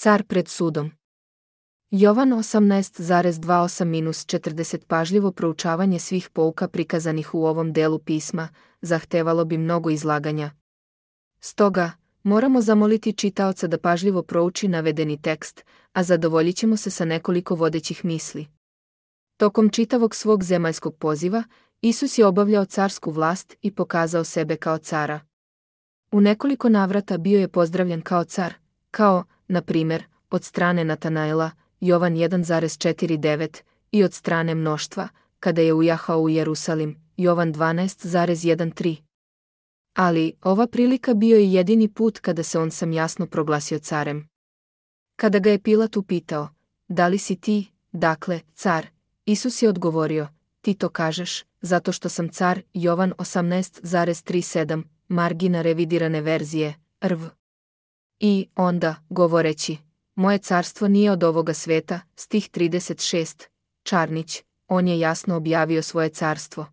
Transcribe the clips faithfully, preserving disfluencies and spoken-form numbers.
Car pred sudom. Jovan osamnaest dvadeset osam četrdeset Pažljivo proučavanje svih pouka prikazanih u ovom delu pisma zahtevalo bi mnogo izlaganja. Stoga, moramo zamoliti čitaoca da pažljivo prouči navedeni tekst, a zadovoljit ćemo se sa nekoliko vodećih misli. Tokom čitavog svog zemaljskog poziva, Isus je obavljao carsku vlast i pokazao sebe kao cara. U nekoliko navrata bio je pozdravljen kao car, kao, na primjer, od strane Natanaela, Jovan jedan četrdeset devet, i od strane mnoštva, kada je ujahao u Jerusalim, Jovan dvanaest trinaest. Ali, ova prilika bio je jedini put kada se on sam jasno proglasio carem. Kada ga je Pilat upitao, da li si ti, dakle, car, Isus je odgovorio, ti to kažeš, zato što sam car, Jovan osamnaest trideset sedam, margina revidirane verzije, R V. I onda, govoreći, moje carstvo nije od ovoga sveta, stih trideset šest, Čarnić, on je jasno objavio svoje carstvo.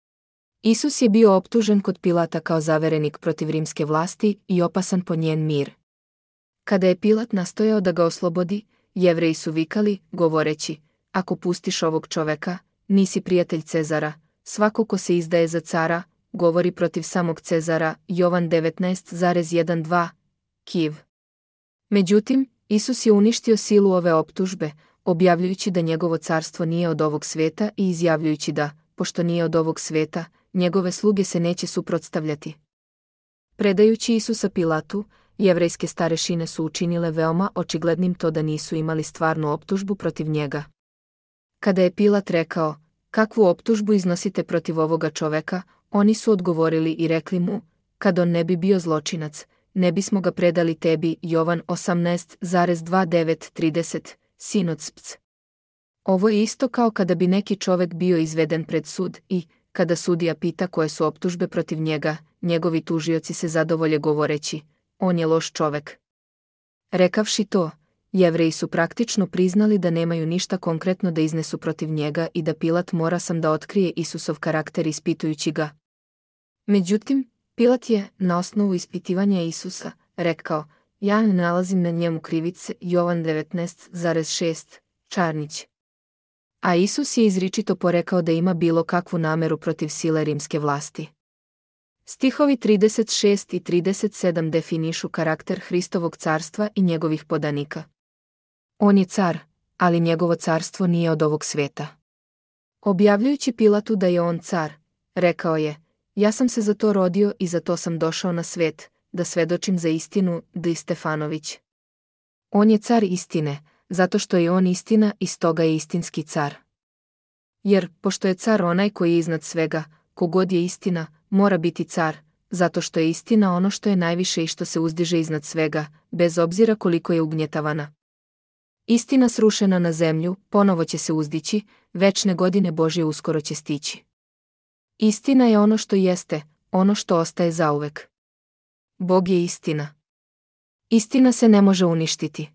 Isus je bio optužen kod Pilata kao zaverenik protiv rimske vlasti i opasan po njen mir. Kada je Pilat nastojao da ga oslobodi, Jevreji su vikali, govoreći, ako pustiš ovog čoveka, nisi prijatelj Cezara, svako ko se izdaje za cara, govori protiv samog Cezara, Jovan devetnaest dvanaest, Kiv. Međutim, Isus je uništio silu ove optužbe, objavljujući da njegovo carstvo nije od ovog sveta i izjavljujući da, pošto nije od ovog sveta, njegove sluge se neće suprotstavljati. Predajući Isusa Pilatu, jevrejske starešine su učinile veoma očiglednim to da nisu imali stvarnu optužbu protiv njega. Kada je Pilat rekao, kakvu optužbu iznosite protiv ovoga čoveka, oni su odgovorili i rekli mu, kad on ne bi bio zločinac, ne bismo ga predali tebi, Jovan osamnaest dvadesет devet trideset, Sinodspc. Ovo je isto kao kada bi neki čovek bio izveden pred sud i, kada sudija pita koje su optužbe protiv njega, njegovi tužioci se zadovolje govoreći, on je loš čovek. Rekavši to, Jevreji su praktično priznali da nemaju ništa konkretno da iznesu protiv njega i da Pilat mora sam da otkrije Isusov karakter ispitujući ga. Međutim, Pilat je, na osnovu ispitivanja Isusa, rekao, ja ne nalazim na njemu krivice, Jovan devetnaest šest, Čarnić. A Isus je izričito porekao da ima bilo kakvu nameru protiv sile rimske vlasti. Stihovi trideset šest i trideset sedam definišu karakter Hristovog carstva i njegovih podanika. On je car, ali njegovo carstvo nije od ovog sveta. Objavljujući Pilatu da je on car, rekao je, ja sam se za to rodio i za to sam došao na svet, da svedočim za istinu, D. Stefanović. On je car istine, zato što je on istina i stoga je istinski car. Jer, pošto je car onaj koji je iznad svega, kogod je istina, mora biti car, zato što je istina ono što je najviše i što se uzdiže iznad svega, bez obzira koliko je ugnjetavana. Istina srušena na zemlju, ponovo će se uzdići, večne godine Božje uskoro će stići. Istina je ono što jeste, ono što ostaje zauvek. Bog je istina. Istina se ne može uništiti.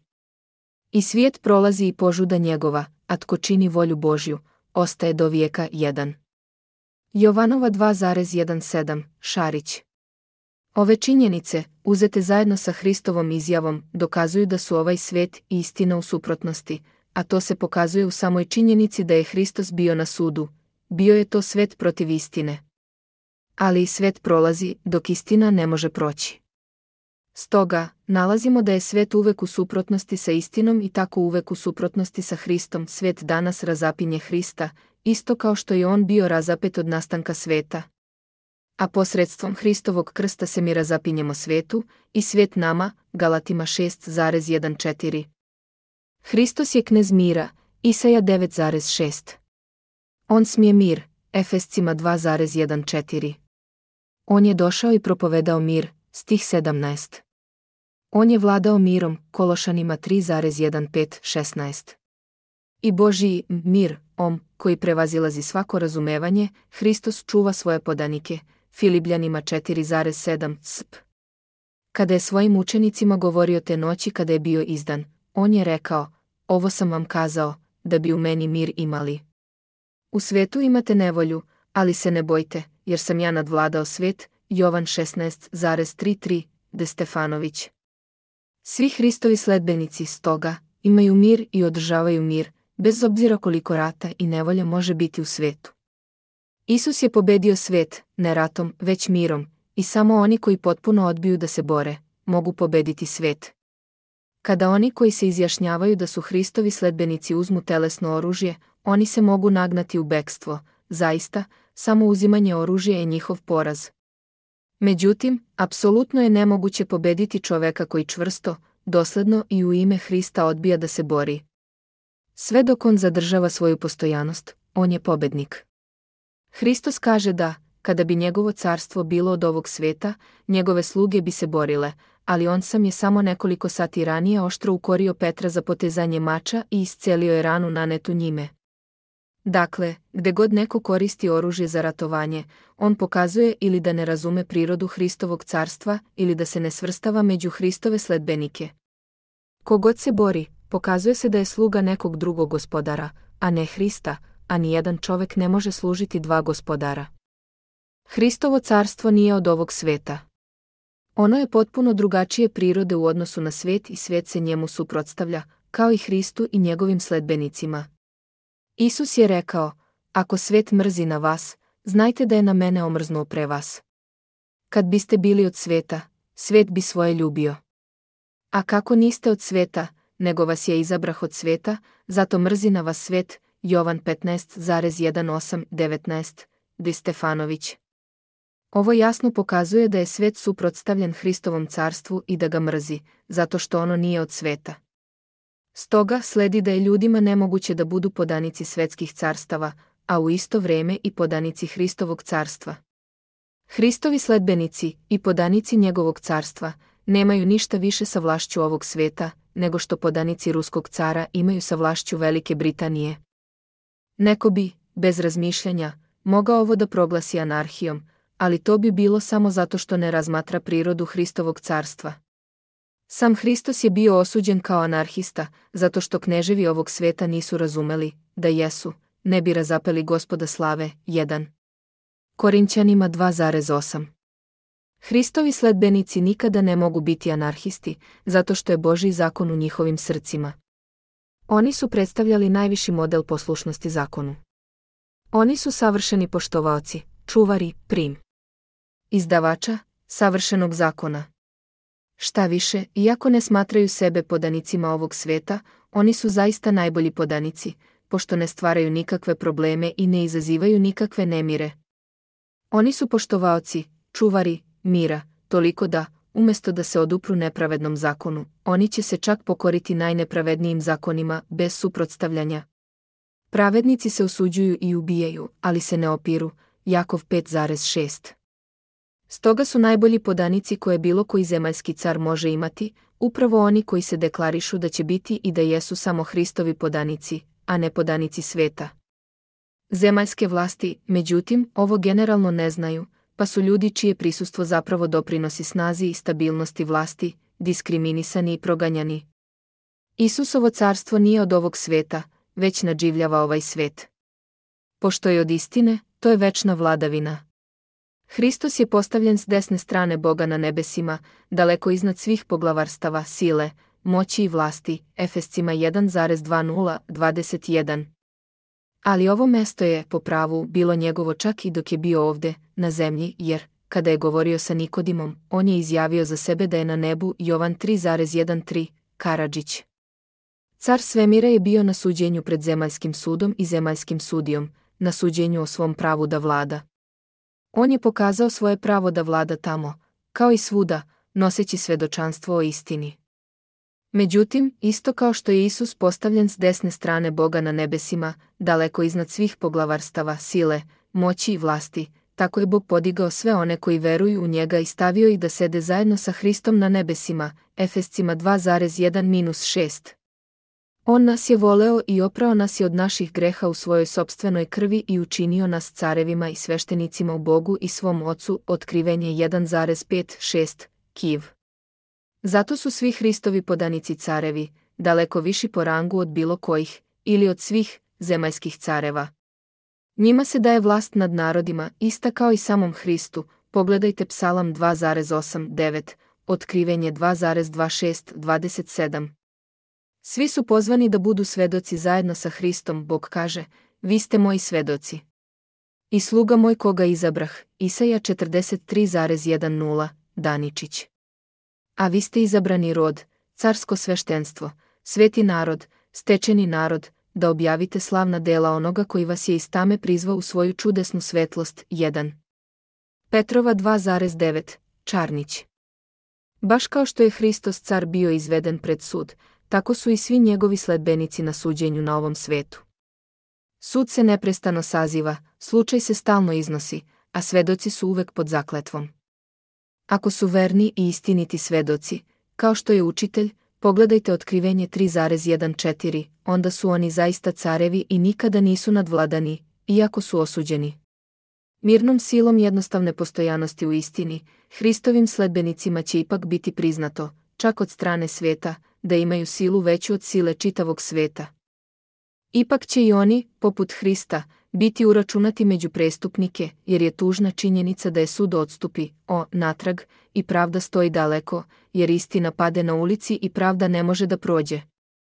I svijet prolazi i požuda njegova, a tko čini volju Božju, ostaje do vijeka jedan. Jovanova dva sedam, Šarić. Ove činjenice, uzete zajedno sa Hristovom izjavom, dokazuju da su ovaj svet i istina u suprotnosti, a to se pokazuje u samoj činjenici da je Hristos bio na sudu, bio je to svet protiv istine. Ali i svet prolazi, dok istina ne može proći. Stoga, nalazimo da je svet uvek u suprotnosti sa istinom i tako uvek u suprotnosti sa Hristom. Svet danas razapinje Hrista, isto kao što je on bio razapet od nastanka sveta. A posredstvom Hristovog krsta se mi razapinjemo svetu, i svet nama, Galatima šest četrnaest. Hristos je knez mira, Isaja devet šest. On smije mir, Efescima dva četrnaest. On je došao i propovedao mir, stih sedamnaest. On je vladao mirom, Kološanima tri pet šesnaest. I Božji mir, om, koji prevazilazi svako razumevanje, Hristos čuva svoje podanike, Filipljanima četiri sedam, sp. Kada je svojim učenicima govorio te noći kada je bio izdan, on je rekao, ovo sam vam kazao, da bi u meni mir imali. U svetu imate nevolju, ali se ne bojte, jer sam ja nadvladao svet, Jovan šesnaest trideset tri, D. Stefanović. Svi Hristovi sledbenici, stoga, imaju mir i održavaju mir, bez obzira koliko rata i nevolja može biti u svetu. Isus je pobedio svet, ne ratom, već mirom, i samo oni koji potpuno odbiju da se bore, mogu pobediti svet. Kada oni koji se izjašnjavaju da su Hristovi sledbenici uzmu telesno oružje, oni se mogu nagnati u bekstvo, zaista, samo uzimanje oružja je njihov poraz. Međutim, apsolutno je nemoguće pobediti čoveka koji čvrsto, dosledno i u ime Hrista odbija da se bori. Sve dok on zadržava svoju postojanost, on je pobednik. Hristos kaže da, kada bi njegovo carstvo bilo od ovog sveta, njegove sluge bi se borile, ali on sam je samo nekoliko sati ranije oštro ukorio Petra za potezanje mača i iscelio je ranu nanetu njime. Dakle, gde god neko koristi oružje za ratovanje, on pokazuje ili da ne razume prirodu Hristovog carstva ili da se ne svrstava među Hristove sledbenike. Kogod se bori, pokazuje se da je sluga nekog drugog gospodara, a ne Hrista, a nijedan čovek ne može služiti dva gospodara. Hristovo carstvo nije od ovog sveta. Ono je potpuno drugačije prirode u odnosu na svet i svet se njemu suprotstavlja, kao i Hristu i njegovim sledbenicima. Isus je rekao, ako svet mrzi na vas, znajte da je na mene omrznuo pre vas. Kad biste bili od sveta, svet bi svoje ljubio. A kako niste od sveta, nego vas je izabrah od sveta, zato mrzi na vas svet, Jovan petnaest osam devetnaest, Di Stefanović. Ovo jasno pokazuje da je svet suprotstavljen Hristovom carstvu i da ga mrzi, zato što ono nije od sveta. Stoga sledi da je ljudima nemoguće da budu podanici svetskih carstava, a u isto vreme i podanici Hristovog carstva. Hristovi sledbenici i podanici njegovog carstva nemaju ništa više sa vlašću ovog sveta, nego što podanici ruskog cara imaju sa vlašću Velike Britanije. Neko bi, bez razmišljanja, mogao ovo da proglasi anarhijom, ali to bi bilo samo zato što ne razmatra prirodu Hristovog carstva. Sam Hristos je bio osuđen kao anarhista, zato što kneževi ovog sveta nisu razumeli, da jesu, ne bi razapeli Gospoda slave, jedan. Korinćanima dva osam. Hristovi sledbenici nikada ne mogu biti anarhisti, zato što je Božji zakon u njihovim srcima. Oni su predstavljali najviši model poslušnosti zakonu. Oni su savršeni poštovaoci, čuvari, prim. Izdavača, savršenog zakona. Šta više, iako ne smatraju sebe podanicima ovog sveta, oni su zaista najbolji podanici, pošto ne stvaraju nikakve probleme i ne izazivaju nikakve nemire. Oni su poštovaoci, čuvari, mira, toliko da, umjesto da se odupru nepravednom zakonu, oni će se čak pokoriti najnepravednijim zakonima, bez suprotstavljanja. Pravednici se osuđuju i ubijaju, ali se ne opiru, Jakov pet šest. Stoga su najbolji podanici koje bilo koji zemaljski car može imati, upravo oni koji se deklarišu da će biti i da jesu samo Hristovi podanici, a ne podanici sveta. Zemaljske vlasti, međutim, ovo generalno ne znaju, pa su ljudi čije prisustvo zapravo doprinosi snazi i stabilnosti vlasti, diskriminisani i proganjani. Isusovo carstvo nije od ovog sveta, već nadživljava ovaj svet. Pošto je od istine, to je večna vladavina. Hristos je postavljen s desne strane Boga na nebesima, daleko iznad svih poglavarstava, sile, moći i vlasti, Efescima jedan dvadeset dvadeset jedan. Ali ovo mesto je, po pravu, bilo njegovo čak i dok je bio ovde, na zemlji, jer, kada je govorio sa Nikodimom, on je izjavio za sebe da je na nebu, Jovan tri trinaest, Karadžić. Car svemira je bio na suđenju pred zemaljskim sudom i zemaljskim sudijom, na suđenju o svom pravu da vlada. On je pokazao svoje pravo da vlada tamo, kao i svuda, noseći svedočanstvo o istini. Međutim, isto kao što je Isus postavljen s desne strane Boga na nebesima, daleko iznad svih poglavarstava, sile, moći i vlasti, tako je Bog podigao sve one koji veruju u njega i stavio ih da sede zajedno sa Hristom na nebesima, Efescima dva jedan šest. On nas je voleo i oprao nas je od naših greha u svojoj sopstvenoj krvi i učinio nas carevima i sveštenicima u Bogu i svom Ocu, Otkrivenje jedan pet šest, Kiv. Zato su svi Hristovi podanici carevi, daleko viši po rangu od bilo kojih, ili od svih, zemaljskih careva. Njima se daje vlast nad narodima, ista kao i samom Hristu, pogledajte Psalam dva osam devet, Otkrivenje dva zarez dvadeset šest dvadeset sedam. Svi su pozvani da budu svedoci zajedno sa Hristom, Bog kaže, vi ste moji svedoci. I sluga moj koga izabrah, Isaja četrdeset tri zarez dvadeset, Daničić. A vi ste izabrani rod, carsko sveštenstvo, sveti narod, stečeni narod, da objavite slavna dela onoga koji vas je iz tame prizvao u svoju čudesnu svetlost. jedan. Petrova dva zarez devet, Čarnić. Baš kao što je Hristos car bio izveden pred sud, tako su i svi njegovi sledbenici na suđenju na ovom svetu. Sud se neprestano saziva, slučaj se stalno iznosi, a svedoci su uvek pod zakletvom. Ako su verni i istiniti svedoci, kao što je učitelj, pogledajte Otkrivenje tri zarez četrnaest, onda su oni zaista carevi i nikada nisu nadvladani, iako su osuđeni. Mirnom silom jednostavne postojanosti u istini, Hristovim sledbenicima će ipak biti priznato, čak od strane sveta, da imaju silu veću od sile čitavog sveta. Ipak će i oni, poput Hrista, biti uračunati među prestupnike, jer je tužna činjenica da je sud odstupi, o, natrag, i pravda stoji daleko, jer istina pade na ulici i pravda ne može da prođe.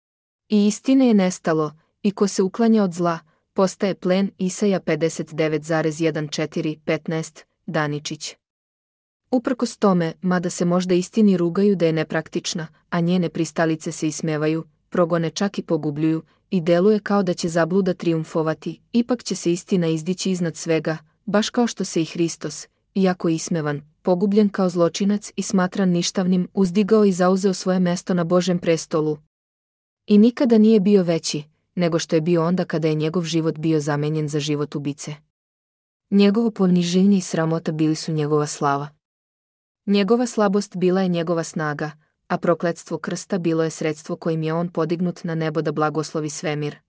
I istine je nestalo, i ko se uklanja od zla, postaje plen. Isaja pedeset devet zarez četrnaest petnaest, Daničić. Uprkos tome, mada se možda istini rugaju da je nepraktična, a njene pristalice se ismevaju, progone čak i pogubljuju, i deluje kao da će zabluda trijumfovati, ipak će se istina izdići iznad svega, baš kao što se i Hristos, iako ismevan, pogubljen kao zločinac i smatran ništavnim, uzdigao i zauzeo svoje mesto na Božjem prestolu. I nikada nije bio veći, nego što je bio onda kada je njegov život bio zamenjen za život ubice. Njegovo poniženje i sramota bili su njegova slava. Njegova slabost bila je njegova snaga, a prokletstvo krsta bilo je sredstvo kojim je on podignut na nebo da blagoslovi svemir.